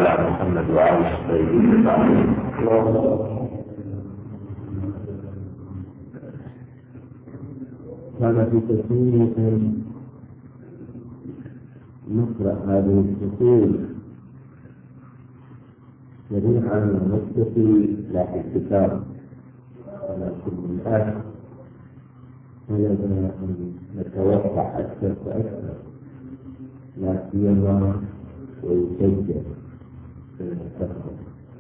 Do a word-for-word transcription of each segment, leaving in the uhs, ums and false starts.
على محمد وعلى الطيبين الطاهرين. كان في كثير نقرأ هذه الفصول جميعا ونكتفي لا في الكتاب ولكن الآن يجب أن نتوسع أكثر فأكثر لا سيما ويسجل في المستقبل.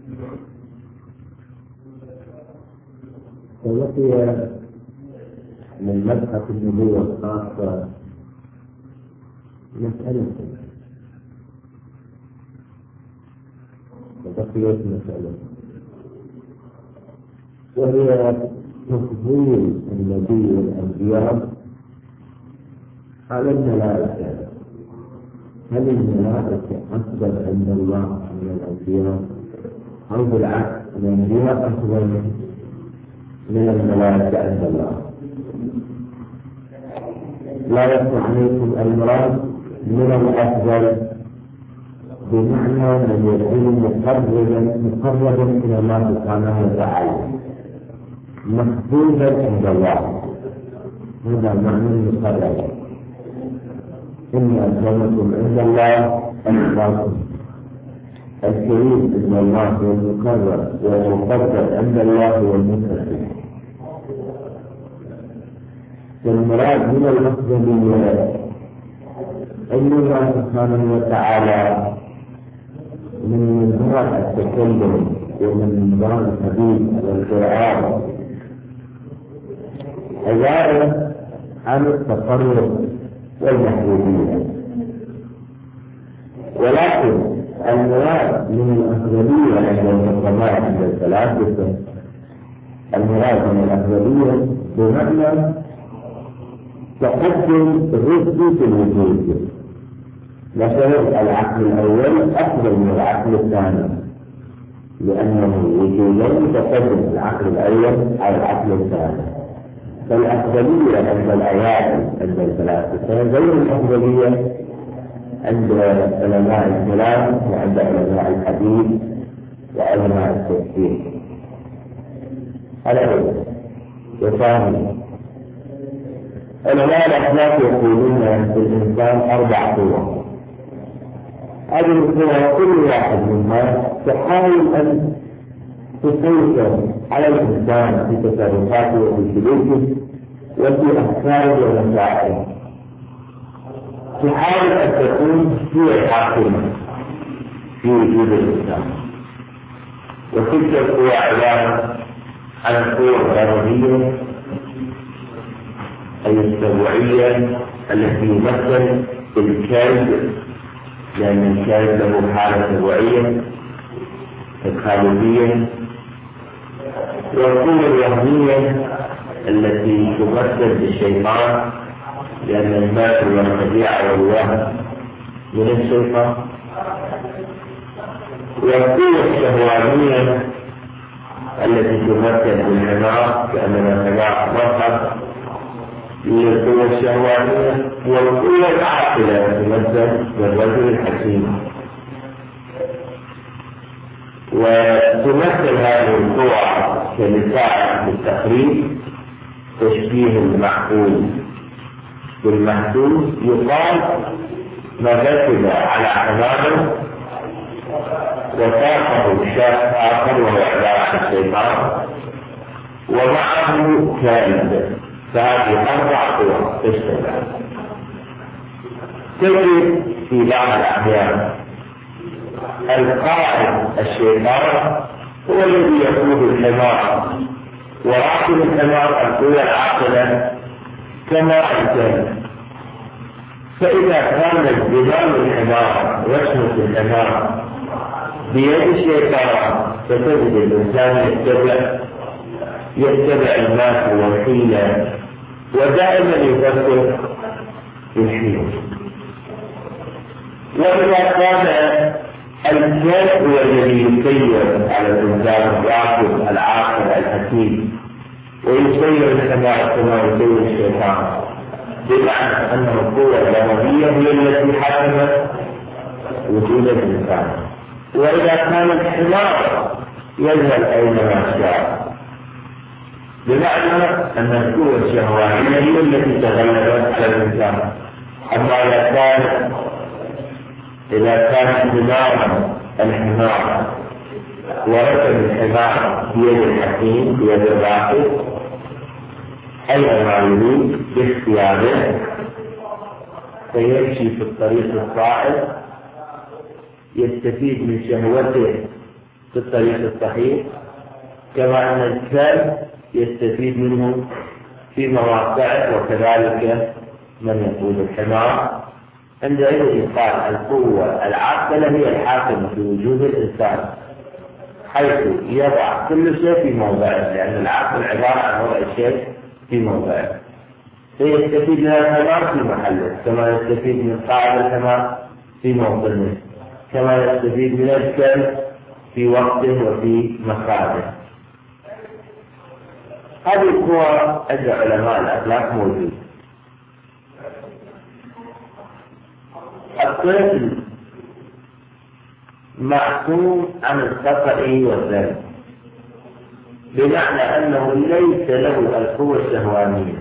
فبقي من مبحث النبوة الخاصة مسألة وبقيت مسألة وهي تفضيل النبي والأنبياء على الملائكة. هل الملائكة أفضل عند الله من الأنبياء أو بالعكس الأنبياء أفضل من الملائكة عند الله؟ لا يخفى عليكم المراد من الأفضل بمعنى أن يكون مقربا مقربا إلى الله سبحانه وتعالى محبوبا عند الله. هذا معنى المقرب. إن أكرمكم عند الله أتقاكم. الكريم عند الله والمقرب والمقدر عند الله والمتقي. والمراد من الأفضلية أن الله سبحانه وتعالى من منظار التكلم ومن منظار الحديث والقرآن عبارة عن التقرب والمحبوبية، ولكن المراد من الأفضلية عند المقامات عند الثلاثة المراد من الأفضلية بمعنى تقدم الرشد في الوجود. مثلا العقل الأول أفضل من العقل الثاني لأنه وجودا تقدم العقل الأول على العقل الثاني. فالأفضلية عند الآيات عند الفلاسفة غير الأفضلية عند علماء الكلام وعند علماء الحديث وعلماء التفسير. على أول وثاني علماء الأخلاق يقولون في الإنسان أربع قوى. هذه القوى كل واحد منها تحاول أن تسيطر على الإنسان في تصرفاته وفي سلوكه وفي أفكاره ومشاعره. تحاول أن تكون هي الحاكمة في وجود الإنسان. وتلك القوى عبارة عن القوى الغرضية أي السبوعية التي يمثل الكلب، لأن الكلب له حالة سبوعية الخالدية. والقوة الوهمية التي تمثل بالشيطان، لأن الماء والخديعة والوهم من الشيطان. والقوة الشهوانية التي تمثل بالحمار، لأننا حمار مرحب للقوة الشهوانية. والقوة العاقلة تمثل بالرجل الحكيم. وتمثل هذه القوى كمثال للتقريب تشبيه المحفوظ بالمحفوظ. يقال ما ركب على حماره وساقه شاب آخر وهو عبارة عن الشيطان ومعه كلب. فهذه أربع قوى تشتغل. تجد في بعض الأحيان القائد الشيطان هو الذي يقود الحمار، وراكب الحمار القوى العاقلة كما الكلب. فإذا كان الزمام الحمار وشمس الحمار بيد الشيطان فتجد الإنسان يتبع يتبع الناس والحيلة ودائما يفكر في الحيلة. وإذا كان الكلب هو الذي يسير على الإنسان الراكب العاقل الحكيم ويسير الحمار كما يسير الشيطان، بمعنى أن القوة الغرضية هي التي حكمت وجود الإنسان. وإذا كان الحمار يذهب أينما شاء، بمعنى أن القوة الشهوانية هي التي تغلبت على الإنسان. أما إذا كان إذا كان حمارا الحمار وركب الحمار بيد الحكيم بيد الراكب أينما يريد باختياره، فيمشي في الطريق الصائب يستفيد من شهوته في الطريق الصحيح، كما أن الكلب يستفيد منه في مواقعه، وكذلك من يقود الحمار. عندئذ يقال القوة العاقلة هي الحاكمة في وجود الإنسان، حيث يضع كل شيء في موضعه، لأن العقل عبارة عن وضع الشيء في موضعه. فيستفيد من الحمار في محله، كما يستفيد من قاعدة الحمار في موطنه، كما يستفيد من الكلب في وقته وفي مخرجه. هذه القوى عند علماء الأخلاق موجودة. الطفل معصوم عن الخطأ والذنب، بمعنى أنه ليس له القوة الشهوانية،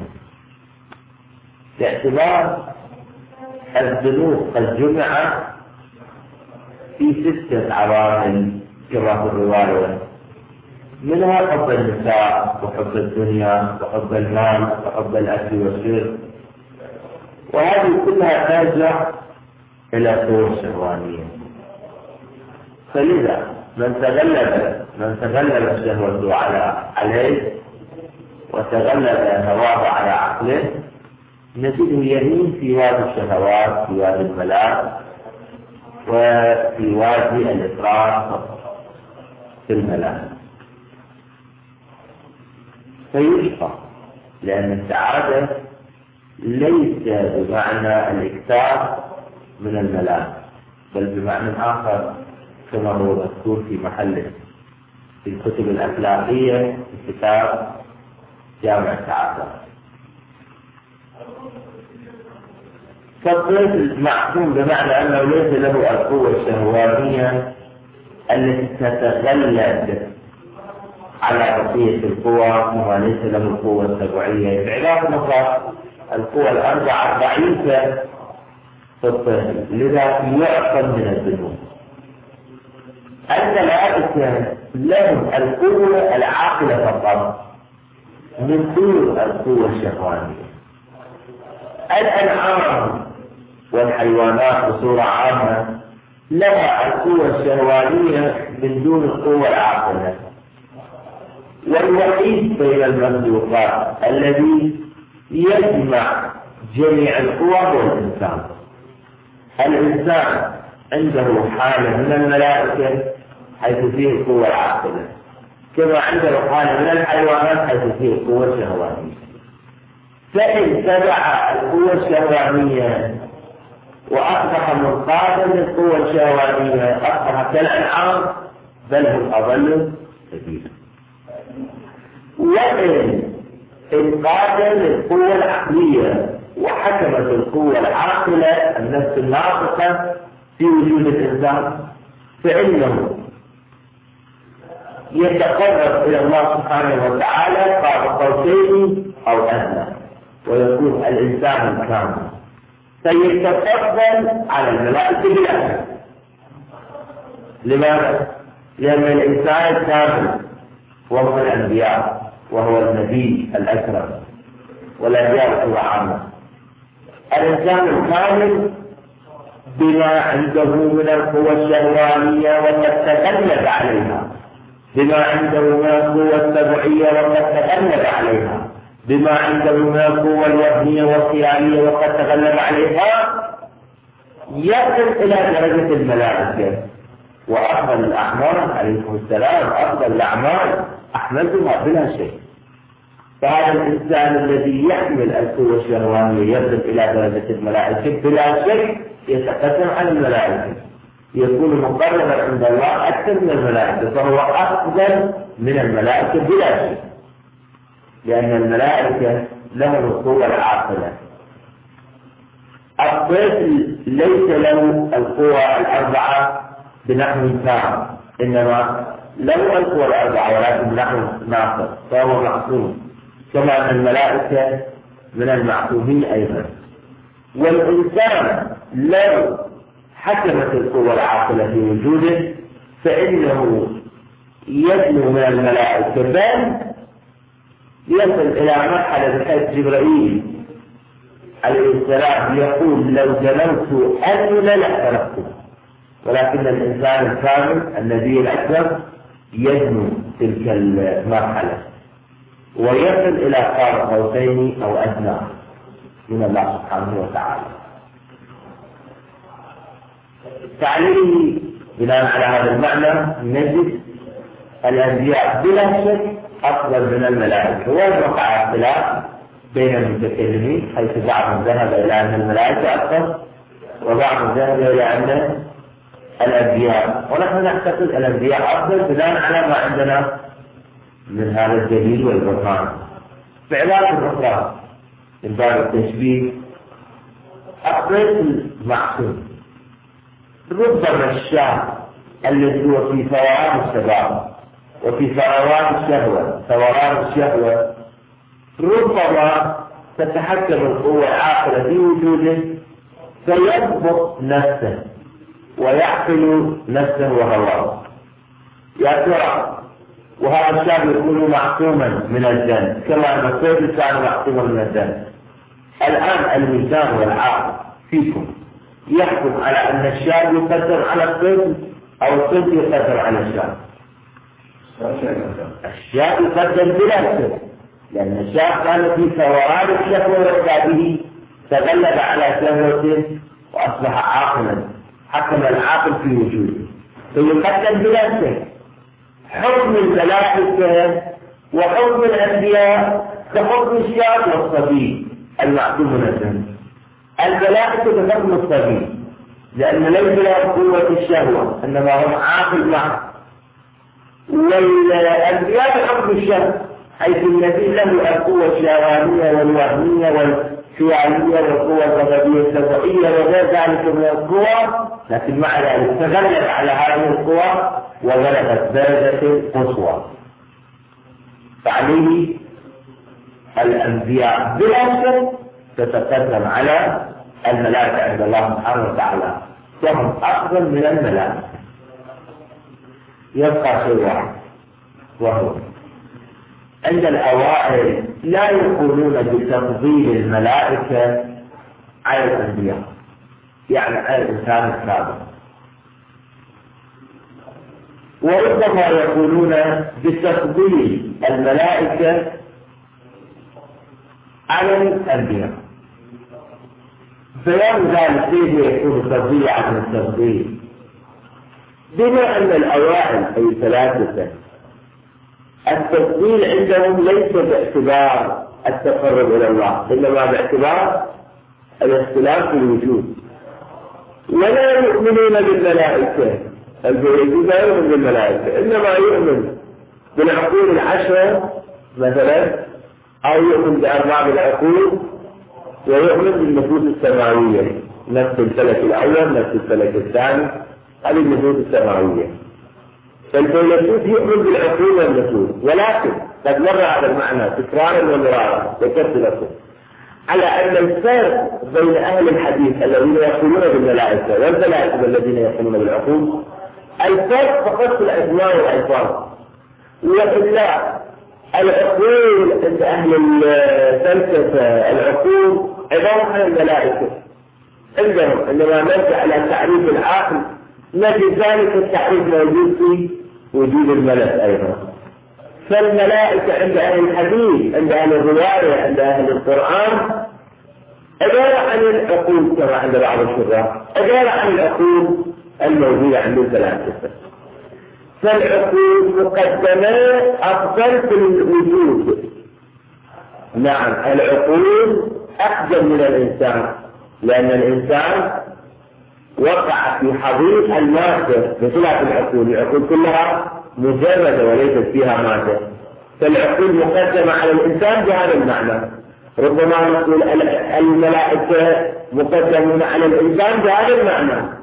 باعتبار الذنوب قد جمع في ستة عوامل كما في الرواية، منها حب النساء وحب الدنيا وحب المال وحب الأكل والشرب، وهذه كلها ترجع إلى القوة الشهوانية. فلذا من تغلب من تغلب شهوته على عليه وتغلب هواه على عقله، نجده يمين في وادي الشهوات، في وادي الملاذ، وفي وادي الإفراط في الملاذ، فيشقى، لأن السعادة ليس بمعنى الإكثار من الملاذ، بل بمعنى آخر كما هو مذكور في محله في الكتب الأخلاقية في كتاب جامع السعادة. فالطفل معصوم بمعنى أنه ليس له القوة الشهوانية التي تتغلب على بقية القوى، كما ليس له القوة السبعية. بعلاقة نقاط القوى الأربعة ضعيفة في الطفل، لذا يعصم من الذنوب. الملائكة لهم القوة العاقلة فقط من دون القوة الشهوانية. الأنعام والحيوانات بصورة عامة لها القوة الشهوانية من دون القوة العاقلة. والوحيد بين المخلوقات الذي يجمع جميع القوى هو الإنسان. الإنسان عنده حالة من الملائكة حيث فيه القوة العاقلة، كما عنده حالة من الحيوانات حيث فيه القوة الشهوانية. فإن تبع القوة الشهوانية وأصبح منقاذا للقوة الشهوانية أصبح كالأنعام، بل هم أضل سبيلا. وإن انقاذا للقوة العقلية وحكمت القوة العاقلة النفس الناطقة في وجود الإنسان، فإنه يتقرب إلى الله سبحانه وتعالى قاب قوسين أو أدنى، ويكون الإنسان كامل، فيتفضل على الملائكة بلا شك. لماذا؟ لأن الإنسان كامل وهو الأنبياء، وهو النبي الأكرم، والأنبياء الله عامة. الإنسان الكامل بما عنده من القوة الشهوانية وقد تغلب عليها، بما عنده من القوة السبعية وقد تغلب عليها، بما عنده من القوة الوهمية والخيالية وقد تغلب عليها، يصل إلى درجة الملائكة. وأفضل الأعمال عليكم السلام، أفضل الأعمال أحمدها بلا شيء. فهذا الإنسان الذي يحمل القوة الشهوانية يصل إلى درجة الملائكة بلا شك، يتقدم على الملائكة، يكون مقربا عند الله أكثر من الملائكة، فهو أفضل من الملائكة بلا شك، لأن الملائكة لهم القوة العاقلة. الطفل ليس له القوى الأربعة بنحو تام، إنما لو القوى الأربعة ولكن بنحو ناقص فهو معصوم، كما أن الملائكة من المعصومين أيضا. والإنسان لو حكمت القوى العاقلة في وجوده فإنه يدنو من الملائكة، بل يصل إلى مرحلة بحيث جبرائيل عليه السلام يقول لو جنوت أن لأحرقته، ولكن الإنسان الكامل النبي الأكبر يدنو تلك المرحلة ويصل إلى قاب قوسين أو أدنى من الله سبحانه وتعالى. فعليه بناء على هذا المعنى نجد الأنبياء بلا شك أفضل من الملائكة، ووقع اختلاف بين المتكلمين حيث بعضهم ذهب إلى أن الملائكة أفضل وبعضهم ذهب إلى أن الأنبياء، ونحن نعتقد الأنبياء أفضل بناء على ما عندنا من هذا الدليل والبرهان. بعبارة أخرى من باب التشبيه، أفضل المعصوم ربما الشاب الذي هو في ثوران الشباب وفي ثوران الشهوة ثوران الشهوة ربما تتحكم القوة العاقلة في وجوده فيضبط نفسه ويعقل نفسه وهواه. يا ترى وهذا الشاب يكون معصوما من الذنب كما أن الطفل كان معصوما من الذنب. الآن الميزان والعقل فيكم يحكم على أن الشاب يقدر على الطفل أو الطفل يقدر على الشاب. الشاب يقدر بلا شك، لأن الشاب كان في ثوران الشهوة وإعداده تغلب على شهوته وأصبح عاقلا، حكم العاقل في وجوده فيقدم بلا شك. حكم الملائكة وحكم الأنبياء كحكم الشاب والصبي المعصوم من الذنب. الملائكة بحكم الصبي لأن ليس له قوة الشهوة إنما هم عاقل معه، والأنبياء بحكم الشاب حيث النبي له القوة الشهوانية والوهمية والخيالية والقوة الغضبية السبعية وغير ذلك من القوى، لكن مع ذلك تغلب على هذه القوى وغلبت درجة القصوى. فعليه الأنبياء بلا شك تتقدم على الملائكة عند الله سبحانه وتعالى وهم أفضل من الملائكة. يبقى شيء واحد وهو عند الأوائل لا يقولون بتفضيل الملائكة على الأنبياء، يعني على الإنسان السابق، وربما يقولون بتفضيل الملائكة على الأنبياء. بيان ذلك كيف يكون تفضيل عن التفضيل؟ بما أن الأوائل أي ثلاثة التفضيل عندهم ليس باعتبار التقرب إلى الله إنما باعتبار الاختلاف في الوجود، ولا يؤمنون بالملائكة. الجويدي لا يؤمن بالملائكة إنما يؤمن بالعقول العشرة مثلا، أو يؤمن بأرباب العقول، ويؤمن بالنفوس السماوية نفس الفلك الأول نفس الفلك الثاني، هذه النفوس السماوية. فالفيلسوف يؤمن بالعقول والنفوس، ولكن قد مر هذا المعنى تكرارا ومرارا ذكرت لكم على أن الفرق بين أهل الحديث الذين يقولون بالملائكة والملائكة الذين يقولون بالعقول الفرق فقط في الأسماء والألفاظ، وإلا العقول عند أهل الفلسفة العقول عبارة عن الملائكة عندهم، عندما نرجع على تعريف العقل نجد ذلك التعريف موجود في وجود الملك أيضا. فالملائكة عند أهل الحديث عند أهل الرواية عند أهل القرآن عبارة عن العقول كما عند بعض الشراح، عبارة عن العقول الموجودة عند الفلاسفة. فالعقول مقدمة أفضل في الوجود. نعم العقول أقدم من الإنسان، لأن الإنسان وقع في حضيض المادة بخلاف العقول. العقول كلها مجردة وليست فيها مادة، فالعقول مقدمة على الإنسان بهذا المعنى. ربما نقول الملائكة مقدمون على الإنسان بهذا المعنى،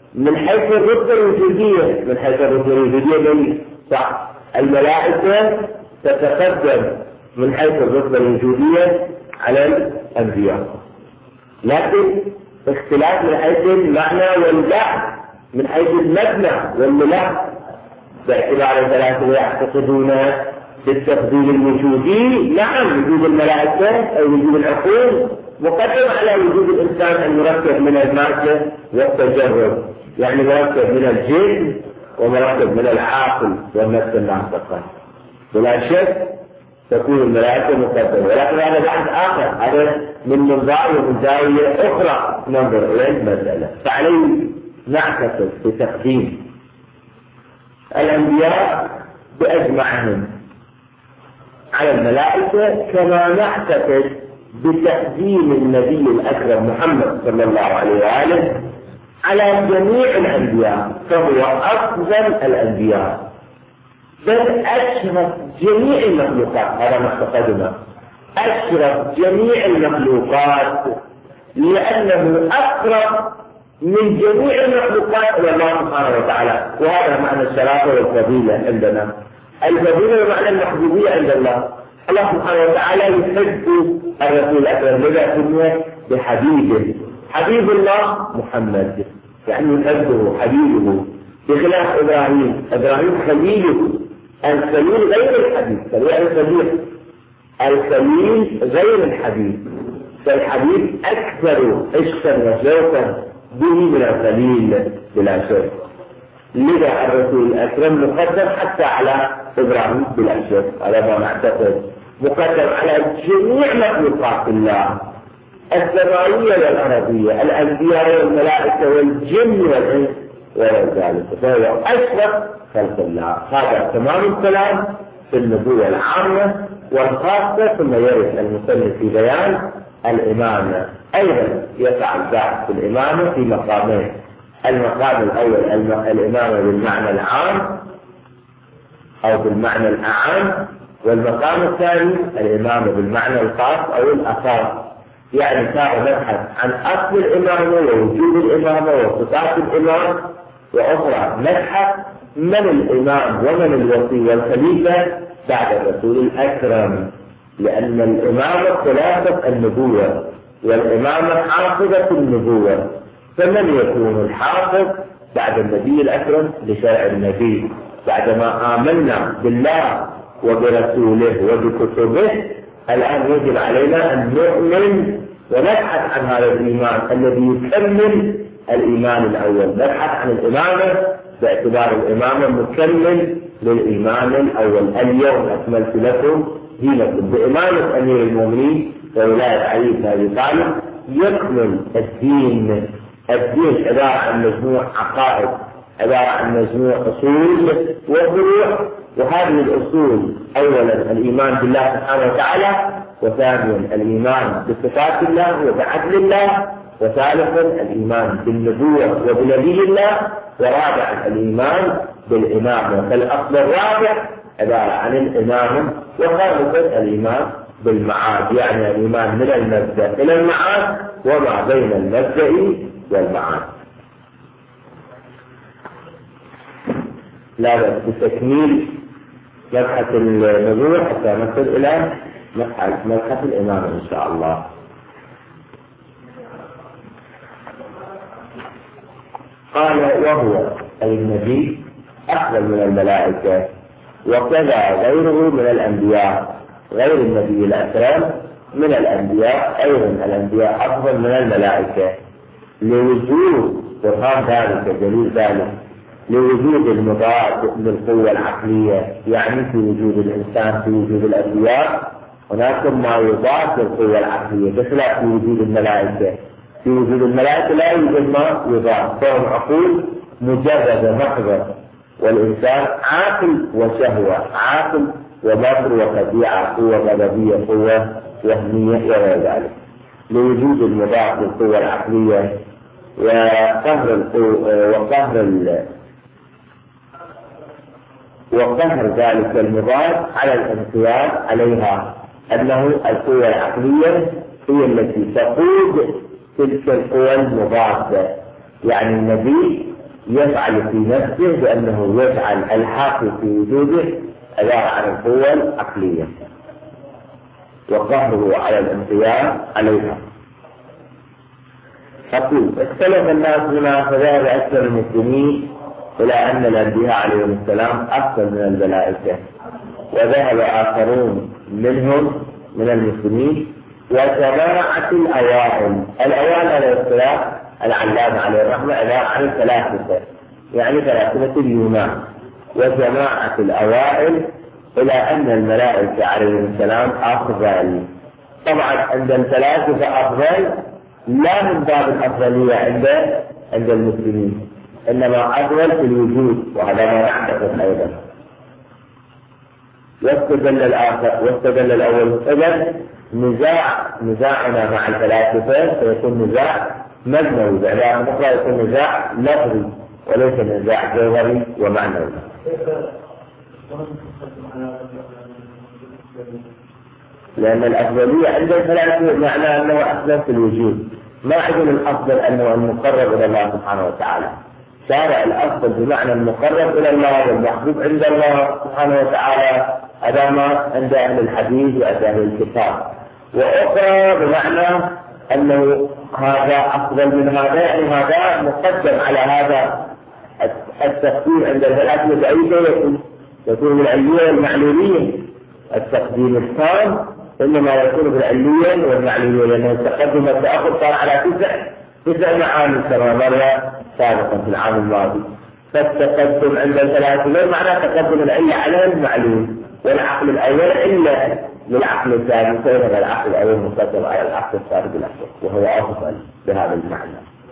من حيث الرتبة الوجودية، من حيث الرتبة الوجودية من صح الملائكة تتقدم من حيث الرتبة الوجودية على الأنبياء، لكن اختلاف من حيث المعنى والبحث، من حيث المبنى والملح، باعتبار ثلاثة يعتقدون بالتفضيل الوجودي. نعم وجود الملائكة أو وجود العقول مقدم على وجود الإنسان المركب من المادة والتجرد، يعني مركب من الجسم ومركب من العقل والنفس الناطقة، بلا شك تكون الملائكة مقدمة، ولكن هذا بحث آخر، هذا من منظار ومن زاوية أخرى ننظر إلى المسألة. فعليه نعتقد بتقديم الأنبياء بأجمعهم على الملائكة، كما نعتقد بتقديم النبي الأكرم محمد صلى الله عليه وآله على جميع الأنبياء، فهو أفضل الأنبياء بل أشرف جميع المخلوقات. هذا ما اعتقدنا، أشرف جميع المخلوقات لأنه أقرب من جميع المخلوقات إلى الله سبحانه وتعالى، وهذا معنى الشرافة والفضيلة عندنا. الفضيلة بمعنى المحبوبية عند الله. الله سبحانه وتعالى يحب الرسول الأكرم، لذا سمي بحبيبه. حبيب الله محمد، يعني يحبه حبيبه، بخلاف إبراهيم. إبراهيم خليله، الخليل غير الحبيب، يعني الخليل الخليل غير الحبيب، فالحبيب أكثر عشقا وشوقا به من الخليل بلا شك. لذا الرسول الأكرم مقدم حتى على إبراهيم بلا شك، على ما نعتقد مقدم على جميع مخلوقات الله السماوية والأرضية، الأنبياء والملائكة والجن والإنس وغير ذلك، فهو أشرف خلق الله. هذا تمام الكلام في النبوة العامة والخاصة، ثم يرد المصنف في بيان الإمامة. أيضا يفعل ذلك في الإمامة في مقامين: المقام الأول الإمامة بالمعنى العام أو بالمعنى الأعام، والمقام الثاني الإمامة بالمعنى الخاص أو الأخص. يعني صار نبحث عن أصل الإمامة ووجود الإمامة وصفات الإمام، وأخرى نبحث من الإمام ومن الوصي والخليفة بعد الرسول الأكرم، لأن الإمامة خلافة النبوة والإمامة حافظة النبوة، فمن يكون الحافظ بعد النبي الأكرم لشرع النبي؟ بعدما آمنا بالله وبرسوله وبكتبه، الآن يجب علينا أن نؤمن ونبحث عن هذا الإيمان الذي يكمل الإيمان الأول. نبحث عن الإمامة باعتبار الإمامة مكمل للإيمان الأول. اليوم أكملت لكم دينكم، بإمامة أمير المؤمنين وولاية علي بن أبي طالب يكمل الدين. الدين عبارة عن مجموع عقائد، عبارة عن مجموع أصول وفروع، وهذه الأصول أولا الإيمان بالله سبحانه وتعالى، وثانيا الإيمان بصفات الله وبعدل الله، وثالثا الإيمان بالنبوة وبنبي الله، ورابعا الإيمان بالإمامة. فالأصل الرابع عبارة عن الإمامة، وخامسا الإيمان بالمعاد، يعني الإيمان من المبدأ إلى المعاد وما بين المبدأ والمعاد. لا بأس بتكميل مبحث النبوة حتى نصل إلى مبحث الإمامة إن شاء الله. قال: وهو أي النبي أفضل من الملائكة، وكذا غيره من الأنبياء، غير النبي الأكرم من الأنبياء أيضا الأنبياء أفضل من الملائكة، لوجود برهان ذلك دليل ذلك لوجود المضاد للقوة العقلية، يعني في وجود الإنسان في وجود الأنبياء هناك ما يضاد للقوة العقلية، بخلاف في وجود الملائكة. في وجود الملائكة لا يوجد ما يضاد، فهم عقول مجردة محضة، والإنسان عاقل وشهوة، عاقل وبصر وخديعة، قوة غضبية، قوة وهمية وغير ذلك. لوجود المضاد للقوة العقلية وقهر القوة وقهر ال وقهر ذلك المضاد على الانقياد عليها، أنه القوة العقلية هي التي تقود تلك القوى المضادة. يعني النبي يفعل في نفسه بأنه يجعل الحاكم في وجوده عبارة عن القوة العقلية وقهره على الانقياد عليها. أقول اختلف الناس هنا فذهب أكثر المسلمين إلى أن الأنبياء عليهم السلام أفضل من الملائكة، وذهب آخرون منهم من المسلمين وجماعة الأوائل. الأوائل على الاختلاف العلامة عليه الرحمة عبارة عن ثلاثة، يعني ثلاثة اليونان، وجماعة الأوائل إلى أن الملائكة عليهم السلام أفضل. طبعا عند الثلاثة أفضل لا من باب الأفضلية عند عند المسلمين، إنما أفضل في الوجود، وهذا ما نعتقد أيضا. واستدل الآخر واستدل الأول. إذن نزاع نزاعنا مع الفلاسفة سيكون نزاع مبنوي، بعبارة أخرى يكون نزاع لفظي وليس نزاع جوهري ومعنوي. لأن الأفضلية عند الفلاسفة معناه أنه أفضل في الوجود، ما عندنا الأفضل أنه المقرب إلى الله سبحانه وتعالى. شارع الأفضل بمعنى المقرب إلى الله والمحبوب عند الله سبحانه وتعالى، هذا ما عند أهل الحديث وعند أهل الكتاب. وأخرى بمعنى أنه هذا أفضل من هذا، يعني هذا مقدم على هذا. التقديم عند الفلاسفة بأي شيء يكون يكون بالعلية والمعلولية. التقديم التام إنما يكون بالعلية والمعلولية، لأنه التقدم والتأخر صار على تسع تسع معاني كما مر سابقا في العام الماضي. فالتقدم عند الفلاسفة معناه تقدم العلة على المعلول، والعقل الأول علة للعقل الثاني، فإن العقل الأول مقدم على العقل الثاني بالأخر، وهو أفضل بهذا المعنى.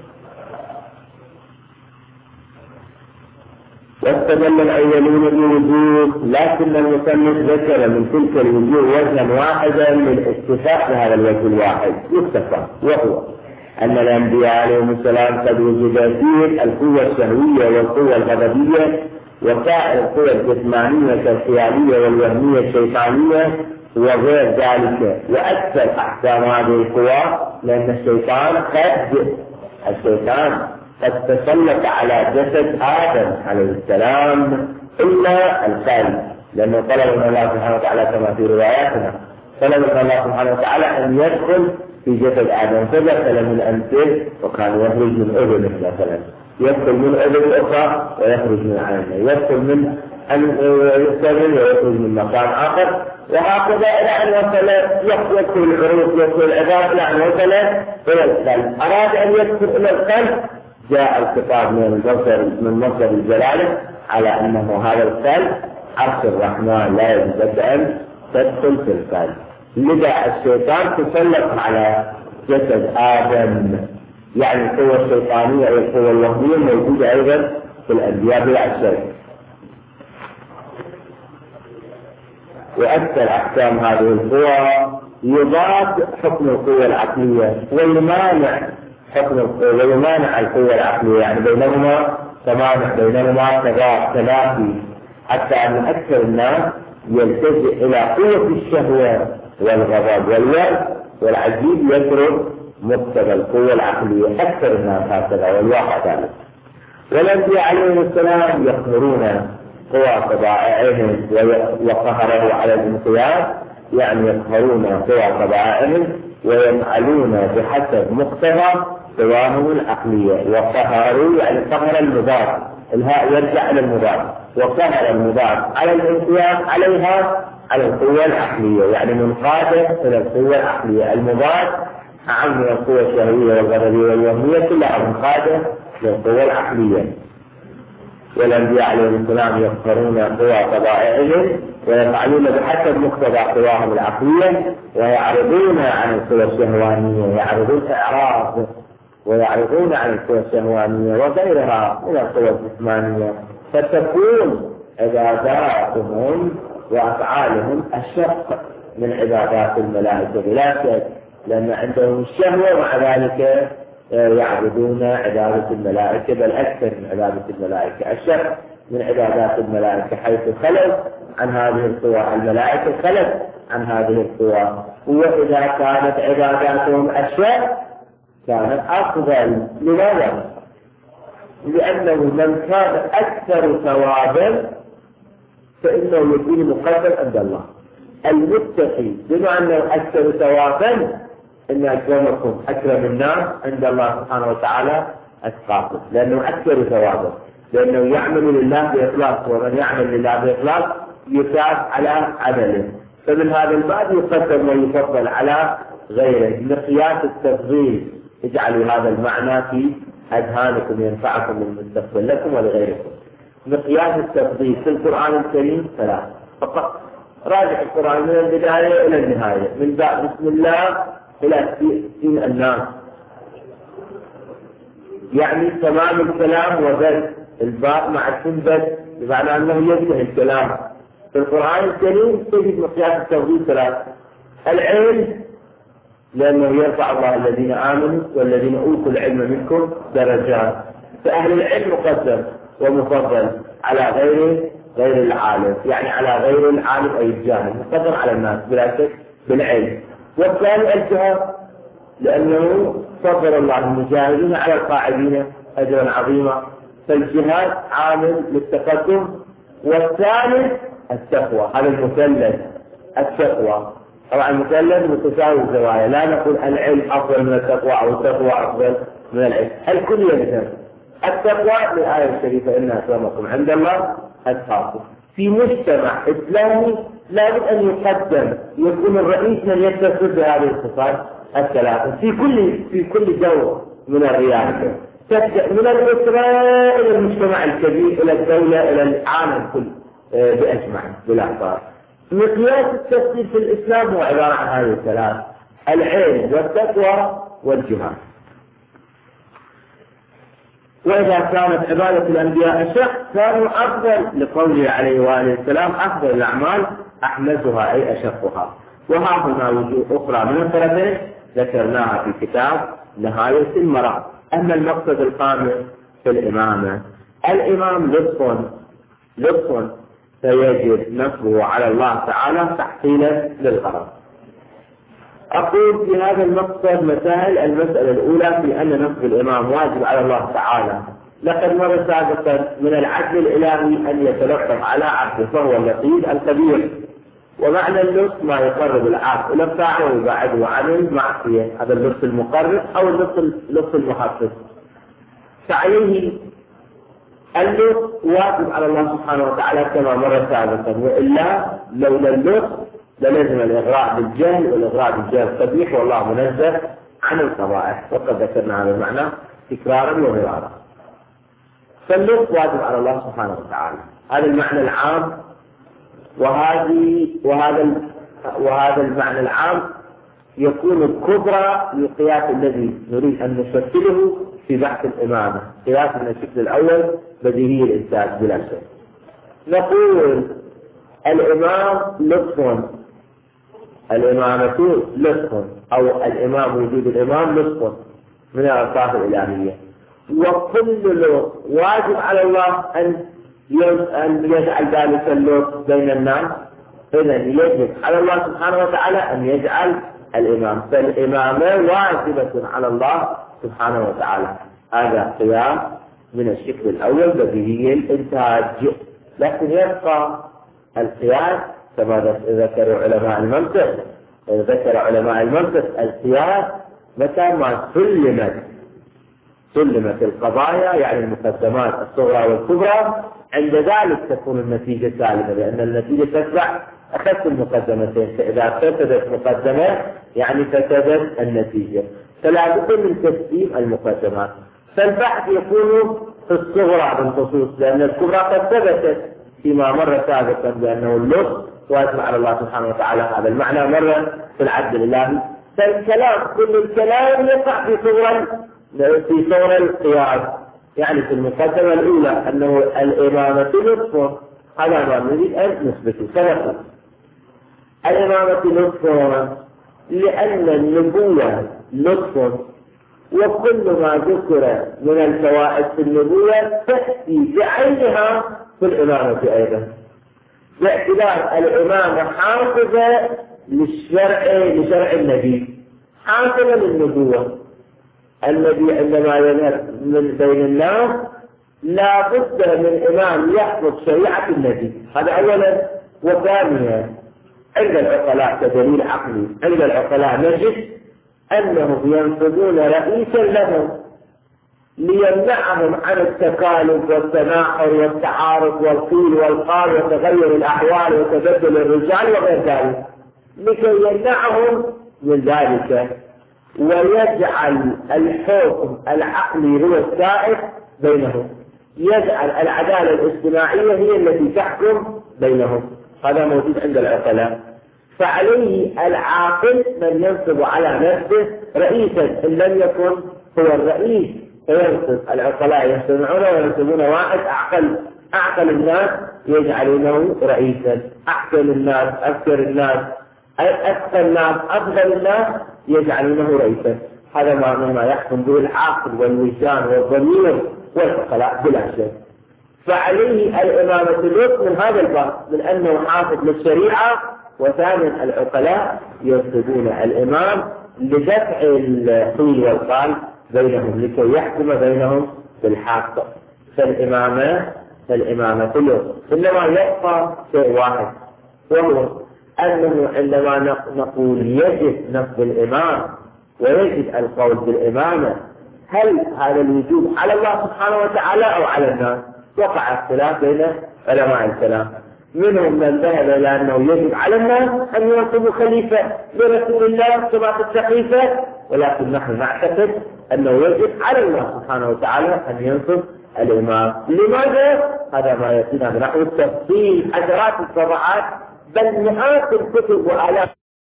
واستدل الأولون بوجوه، لكن المصنف ذكر من تلك الوجوه وجها واحدا للاكتفاء بهذا الوجه الواحد يكتفى، وهو أن الأنبياء عليهم السلام قد وجد فيه القوة الشهوية والقوة الغضبية وسائر القوى الجسمانية كالخيالية والوهمية الشيطانية وغير ذلك. وأكثر أحكام هذه القوى لأن الشيطان قد الشيطان قد تسلط على جسد آدم عليه السلام إلا القلب، لأنه طلب من الله سبحانه وتعالى كما في رواياتنا، طلب من الله سبحانه وتعالى أن يدخل في جسد آدم، فدخل من أنفه وكان يخرج من أذنه مثلا، يدخل من أذن أخرى ويخرج من عينه، يدخل من أن يستمر ويخرج من مكان آخر، وهكذا إلى أن وصل يدخل العروق يدخل العظام إلى أن وصل إلى القلب. أراد أن يدخل إلى القلب، جاء الخطاب من المصدر من مصدر الجلالة على أنه هذا القلب عرش الرحمن لا يجوز أن تدخل في القلب. لذا الشيطان تسلط على جسد آدم، يعني القوة الشيطانية أو القوة الوهمية موجودة أيضا في الأنبياء بلا شك. وأكثر أحكام هذه القوى يضاد حكم القوة العقلية ويمانع حكم القوة ويمانع القوة العقلية، يعني بينهما تمانع، بينهما تلافي، حتى أن أكثر الناس يلتجئ إلى قوة الشهوة والغضب والوعد، والعجيب يترك مقتضى القوة العقلية. أكثر الناس هكذا والواقع ذلك. والأنبياء عليهم السلام يقهرون قوى طبائعهم وقهره على الانقياد، يعني يقهرون قوى طبائعهم ويفعلون بحسب مقتضى قواهم العقلية. وقهروا يعني قهر المضاد، الهاء يرجع إلى المضاد، وقهر المضاد على الانقياد عليها على القوة العقلية، يعني منقادة إلى القوة العقلية. المضاد أعم من القوة الشهوية والغضبية والوهمية كلها منقادة للقوة العقلية. والأنبياء عليهم السلام يقهرون قوى طبائعهم ويفعلون بحسب مقتضى قواهم العقلية، ويعرضون عن القوى الشهوانية، يعرضون إعراض ويعرضون عن القوى الشهوانية وغيرها من القوى الجسمانية، فتكون عباداتهم وأفعالهم أشق من عبادات الملائكة بلا شك، لأن عندهم الشهوة ومع ذلك يعبدون عبادة الملائكة، بل أكثر من عبادة الملائكة، أشق من عبادات الملائكة، حيث خلت عن هذه القوى الملائكة، خلت عن هذه القوى. وإذا كانت عباداتهم أشق كانت أفضل. لماذا؟ لأنه من كان أكثر ثوابا فإنه يكون مقدم عند الله. المتقي بما أنه أكثر ثوابا إن أكرمكم أكرم الناس عند الله سبحانه وتعالى أتقاكم، لأنه أكثر ثوابا، لأنه يعمل لله بإخلاص، ومن يعمل لله بإخلاص يثاب على عمله. فمن هذا الباب يقدم ويفضل على غيره. لقياس التفضيل اجعلوا هذا المعنى في أذهانكم ينفعكم للمستقبل لكم ولغيركم. مقياس التفضيل في القرآن الكريم ثلاث فقط. راجع القرآن من البداية إلى النهاية، من باب بسم الله إلى سين الناس، يعني تمام الكلام وبدء الباء مع السنبت، بمعنى أنه يبدأ الكلام. في القرآن الكريم تجد مقياس التفضيل ثلاث. العلم، لأنه يرفع الله الذين آمنوا والذين أوتوا العلم منكم درجات، فأهل العلم مقدم ومفضل على غير غير العالم، يعني على غير العالم أي الجاهل، مقدم على الناس بلا شك بالعلم. والثاني الجهاد، لأنه فضل الله المجاهدين على القاعدين أجرا عظيما، فالجهاد عامل للتقدم. والثالث التقوى، هذا المثلث التقوى. طبعا المثلث متساوي الزوايا، لا نقول العلم أفضل من التقوى أو التقوى أفضل من العلم، الكل يلزم. التقوى للآية الشريفة إن أكرمكم عند الله أتقاكم. في مجتمع إسلامي لابد أن يقدم، يكون الرئيس من يتصف بهذه الصفات الثلاثة في كل في كل دور من الرياسة، تبدأ من الأسرة إلى المجتمع الكبير إلى الدولة إلى العالم كله بأجمع بلا فرق. مقياس التفسير في الإسلام هو عبارة عن هذه الثلاث: العلم والتقوى والجهاد. وإذا كانت عبادة الأنبياء أشق كانوا أفضل، لقوله عليه وآله السلام: أفضل الأعمال أحمسها أي أشقها. وها هنا وجوه أخرى من الطرفين ذكرناها في كتاب نهاية المرام. أما المقصد الخامس في الإمامة، الإمام لطف لطف فيجب نصبه على الله تعالى تحصيلا للغرض. أقول في هذا المقصد مسائل. المسألة الأولى في أن نصب الإمام واجب على الله تعالى. لقد مر سابقا من العدل الإلهي أن يتلطف على عبده، فهو اللطيف الخبير. ومعنى اللطف ما يقرب العبد إلى الطاعة ويبعده عن المعصية، هذا اللطف المقرب أو اللطف المخفف. فعليه اللطف واجب على الله سبحانه وتعالى كما مر سابقا، وإلا لولا اللطف للزم الإغراء بالجهل، والإغراء بالجهل قبيح والله منزه عن القبائح، وقد ذكرنا هذا المعنى تكرارا ومرارا. فاللطف واجب على الله سبحانه وتعالى، هذا المعنى العام. وهذه وهذا وهذا المعنى العام يكون الكبرى للقياس الذي نريد أن نشكله في بحث الإمامة. قياس من الشكل الأول بديهي الإنسان بلا شك. نقول الإمام لطف، الإمامة لطف، أو الإمام وجود الإمام لطف من الألطاف الإلهية. وكل لطف واجب على الله أن أن يجعل ذلك اللطف بين الناس. إذا يجب على الله سبحانه وتعالى أن يجعل الإمام، فالإمامة واجبة على الله سبحانه وتعالى. هذا قياس من الشكل الأول بديهي الإنتاج. لكن يبقى القياس كما ذكر علماء المنطق ذكر علماء المنطق القياس متى ما سلمت سلمت القضايا، يعني المقدمات الصغرى والكبرى، عند ذلك تكون النتيجة سالمة، لأن النتيجة تتبع أخذت المقدمتين، فإذا فسدت مقدمة يعني فسدت النتيجة، فلا بد من تسليم المقدمات. فالبحث يكون في الصغرى بالخصوص، لأن الكبرى قد ثبتت فيما مر سابقا بأنه اللطف واجب على الله سبحانه وتعالى. هذا المعنى مر في العدل الإلهي. فالكلام كل الكلام يقع في صغر في صغر القياس، يعني في المقدمة الأولى أنه الإمامة لطف، هذا ما نريد أن نثبته. سبق الإمامة لطف لأن النبوة لطف، وكل ما ذكر من الفوائد في النبوة تأتي بعينها في الإمامة أيضا، باعتبار الإمامة حافظة للشرع لشرع النبي، حافظة للنبوة. النبي عندما يظهر من بين الناس لا بد من إمام يحفظ شريعة النبي، هذا أولا. وثانيا عند العقلاء كدليل عقلي، عند العقلاء نجد أنهم ينصبون رئيسا لهم ليمنعهم عن التكالب والتناحر والتعارض والقيل والقال وتغير الأحوال وتبدل الرجال وغير ذلك، لكي يمنعهم من ذلك ويجعل الحكم العقلي هو السائد بينهم، يجعل العدالة الاجتماعية هي التي تحكم بينهم. هذا موجود عند العقلاء. فعليه العاقل من ينصب على نفسه رئيسا إن لم يكن هو الرئيس، فينصب العقلاء يجتمعون وينصبون واحد أعقل أعقل الناس يجعلونه رئيسا، أحسن الناس أذكر الناس أذكى الناس أفضل الناس يجعلونه رئيسا. هذا ما يحكم به العقل والوجدان والضمير والعقلاء بلا شك. فعليه الإمامة الوقت من هذا الباب، من أنه حافظ للشريعة. وثانيا العقلاء ينصبون الإمام لدفع القيل والقال بينهم لكي يحكم بينهم بالحق. فالإمامة فالإمامة الوقت. إنما يبقى شيء واحد، وهو أنه عندما نقول يجب نصب الإمام ويجب القول بالإمامة، هل هذا الوجوب على الله سبحانه وتعالى أو على الناس؟ وقع اختلاف بين علماء الكلام، منهم من ذهب إلى أنه يجب على الناس أن ينصبوا خليفة لرسول الله كما في الصحيفة، ولكن نحن نعتقد أنه يجب على الله سبحانه وتعالى أن ينصب الإمام. لماذا؟ هذا ما يأتينا نحو التفصيل عشرات الصفحات بل مئات الكتب وآلاف.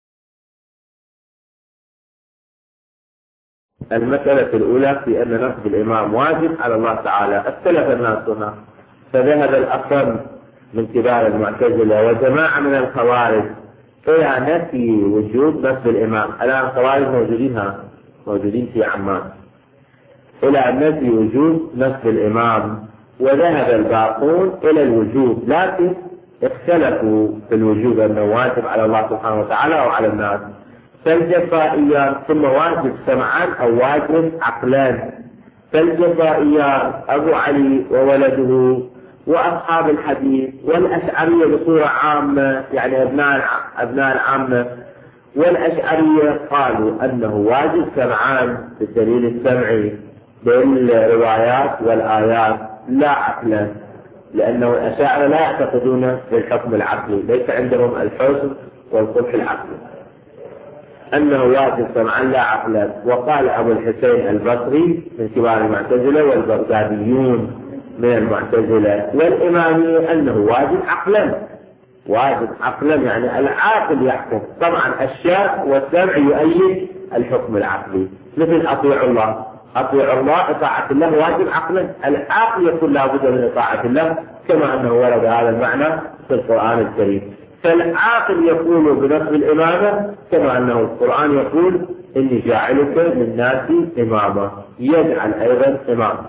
المسألة الأولى في أن نصب الإمام واجب على الله تعالى. اختلف الناس هنا، فذهب الأصم من كبار المعتزلة وجماعة من الخوارج إلى نفي وجود نصب الإمام. الآن الخوارج موجودين موجودين في عمان، إلى نفي وجود نصب الإمام، وذهب الباقون إلى الوجوب، لكن اختلفوا في الوجوب أنه واجب على الله سبحانه وتعالى أو على الناس. فالجفائيان ثم واجب سمعان أو واجب عقلان. فالجفائيان أبو علي وولده وأصحاب الحديث والأشعرية بصورة عامة، يعني أبناء أبناء العامة، والأشعرية قالوا أنه واجب سمعان بالدليل السمعي بالروايات والآيات لا عقلا، لأنه الأشاعرة لا يعتقدون بالحكم العقلي، ليس عندهم الحسن والقبح العقلي، أنه واجب سمعا لا عقلا. وقال أبو الحسين البصري من كبار المعتزلة والبغداديون من المعتزلة والإمامية أنه واجب عقلا، واجب عقلا يعني العاقل يحكم. طبعا الشرع والسمع يؤيد الحكم العقلي، مثل أطيع الله، أطيع الله إطاعة الله واجب عقلا، العاقل يكون لابد من إطاعة الله كما أنه ورد هذا المعنى في القرآن الكريم. فالعاقل يقول بنصب الإمامة كما أنه القرآن يقول إني جاعلك للناس إماما، يجعل أيضا إماما.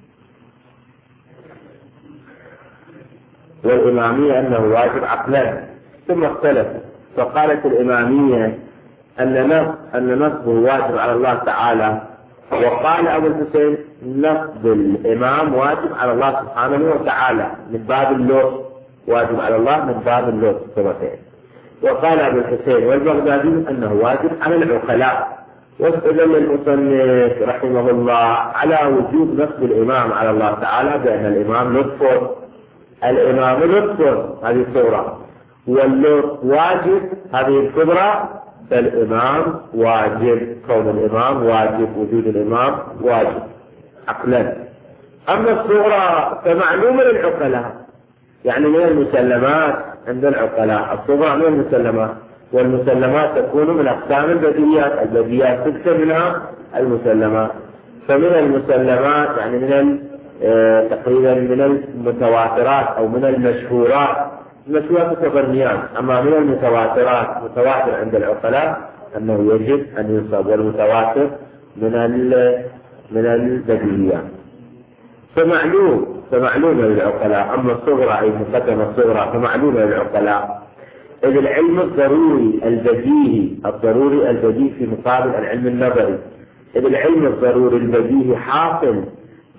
والإمامية أنه واجب عقلا. ثم اختلف، فقالت الإمامية أن أن نصبه واجب على الله تعالى، وقال أبو الحسين نصب الإمام واجب على الله سبحانه وتعالى من باب اللطف، واجب على الله من باب اللطف كما سيأتي. وقال أبو الحسين والبغدادي أنه واجب على العقلاء. واستدل المصنف رحمه الله على وجوب نصب الإمام على الله تعالى بأن الإمام لطف، الإمام لطف هذه الصورة، واللطف واجب هذه الكبرى، فالإمام واجب، كون الإمام واجب، وجود الإمام واجب عقلا. أما الصغرى فمعلومة للعقلاء، يعني من المسلمات عند العقلاء، الصغرى من المسلمات، والمسلمات تكون من أقسام البديهيات، البديهيات تكثر منها المسلمات. فمن المسلمات يعني من تقريبا من المتواترات أو من المشهورات، المشهورات التبنيات. أما من المتواترات، متواتر عند العقلاء أنه يجب أن ينصب، والمتواتر من من البديهيات. فمعلوم فمعلومة للعقلاء. أما الصغرى أي مقدمة الصغرى فمعلومة للعقلاء، إذ العلم الضروري البديهي الضروري البديهي في مقابل العلم النظري، إذ العلم الضروري البديهي حاصل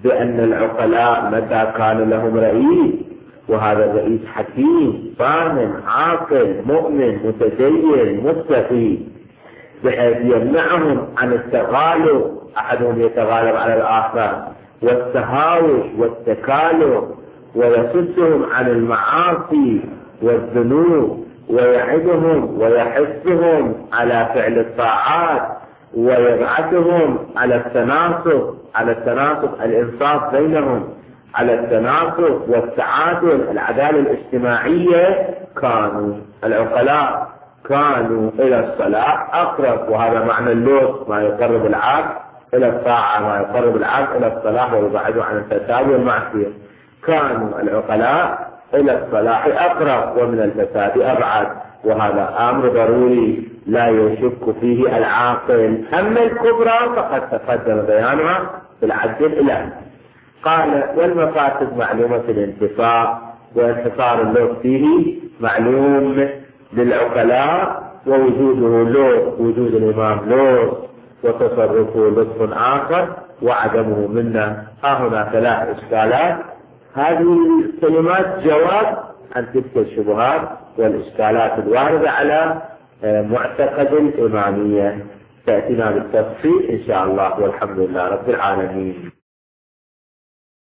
بأن العقلاء متى كان لهم رئيس، وهذا الرئيس حكيم فاهم عاقل مؤمن متدين متقي، بحيث يمنعهم عن التغالب، أحدهم يتغالب على الآخر، والتهاوش والتكالب، ويصدهم عن المعاصي والذنوب، ويعدهم ويحثهم على فعل الطاعات، ويبعثهم على التناصب على التناصب الإنصاف بينهم، على التناصب والتعادل العدالة الاجتماعية. كانوا العقلاء كانوا إلى الصلاح أقرب، وهذا معنى اللوط، ما يقرب العبد إلى الطاعة، ما يقرب العبد إلى الصلاح ويبعده عن الفساد والمعصية. كانوا العقلاء إلى الصلاح أقرب ومن الفساد أبعد، وهذا أمر ضروري لا يشك فيه العاقل. أما الكبرى فقد تقدم بيانها في العد الإلهي. قال والمفاسد معلومة الانتفاع، وانحصار اللوط فيه معلوم للعقلاء، ووجوده لوط وجود الإمام لوط، وتصرفه لطف آخر، وعدمه منا. ها هنا ثلاث إشكالات، هذه الكلمات جواب عن تلك الشبهات والإشكالات الواردة على معتقد الإمامية. تأتينا بالتفصيل إن شاء الله، والحمد لله رب العالمين.